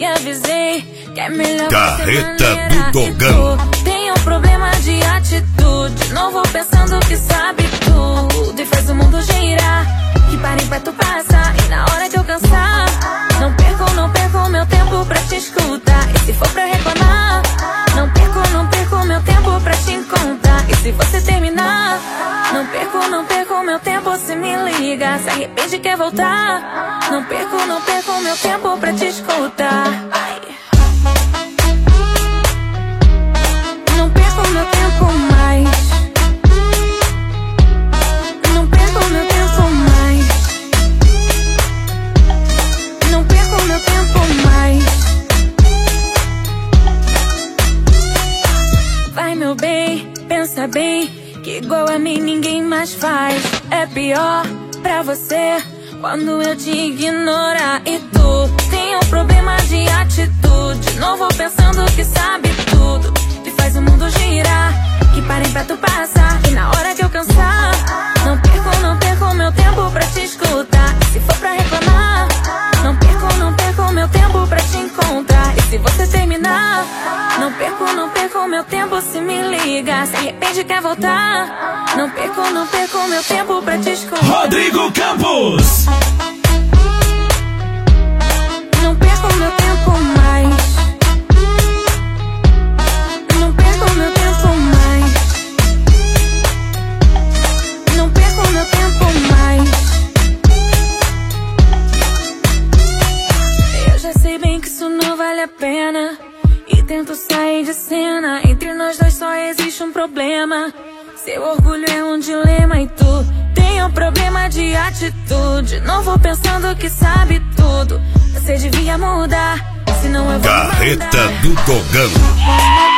te avisei que é melhor Carreta do Dogão. Tem um problema de atitude, novo pensando que sabe tudo e faz o mundo girar. Que parem pra tu passar e na hora que eu cansar, não perco meu tempo pra te escutar. E se for pra reclamar, não perco meu tempo pra te encontrar. E se você terminar, não perco meu tempo se me liga. Se arrepende e quer voltar, não perco meu tempo pra te escutar. Ai. Não perco meu tempo mais. Não perco meu tempo mais. Não perco meu tempo mais. Vai, meu bem, pensa bem, que igual a mim ninguém mais faz. É pior pra você quando eu te ignorar. E tu tem um problema de atitude, novo pensando que sabe tudo e faz o mundo girar. Que parem pra tu passar e na hora que eu cansar, não perco meu tempo pra te escutar. E se for pra reclamar, não perco meu tempo pra te encontrar. E se você terminar, não perco meu tempo se me liga. Se arrepende e quer voltar, não perco meu tempo pra te escutar. Rodrigo Campos. Não perco meu tempo mais. Não perco meu tempo mais. Não perco meu tempo mais. Eu já sei bem que isso não vale a pena e tento sair de cena. Entre nós dois só existe um problema. Seu orgulho é um dilema e tu tem um problema de atitude, novo pensando que sabe tudo. Você devia mudar, senão eu vou Carreta do Dogão.